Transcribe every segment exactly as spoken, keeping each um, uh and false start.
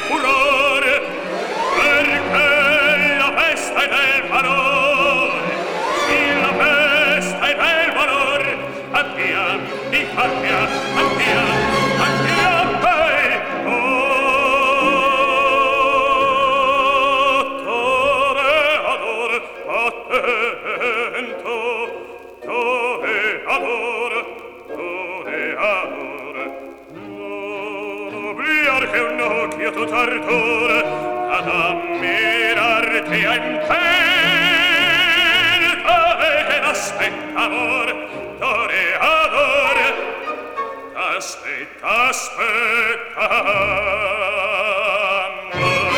furore, perché la festa è del valore, sì, la festa è del valore. Andiamo, infatti, andiamo, andiamo, beh, oh, toreador, attento, toreador, toreador, non obliar che un occhio tu t'ardore ad ammirarti a imperta e che l'aspetta amor, toreador, aspetta, aspetta amor.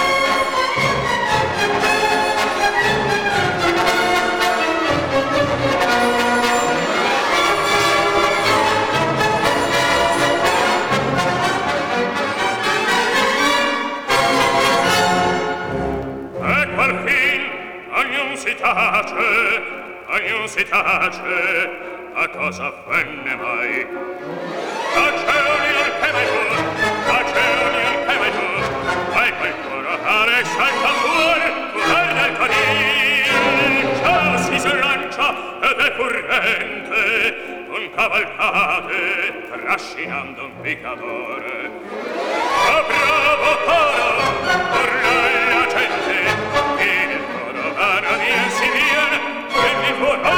Ecco al fin, ognuno si tace, ognuno si tace. A cosa venne mai? Tace ognuno che mai tu, tace ognuno che mai tu, fai quel corare, salta fuori, fuori del comincia, si slancia ed è corrente, con cavalcate, trascinando un picadore. Oh, bravo toro, urla la gente, il toro vano via si viene, e mi fuori.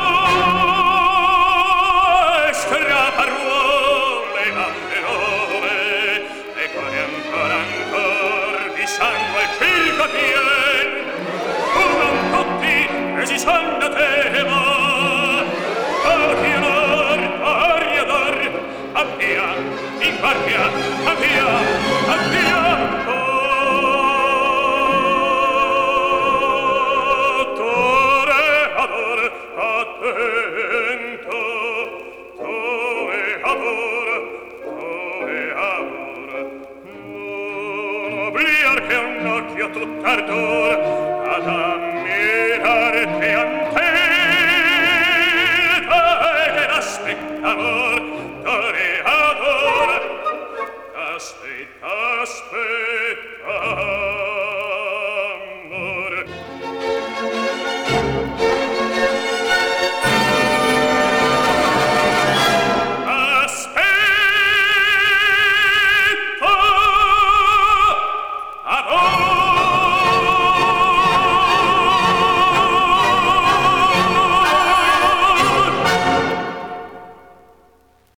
Parole, banderole, e cuore ancora ancor di sangue il circo pien, fuman tutti e si son da tema, ariador, ariador, avvia, in guardia, avvia, avvia, oh, toreador, attento, toreador, toreador, non obliar che un occhio tutt'ardor ad ammirarti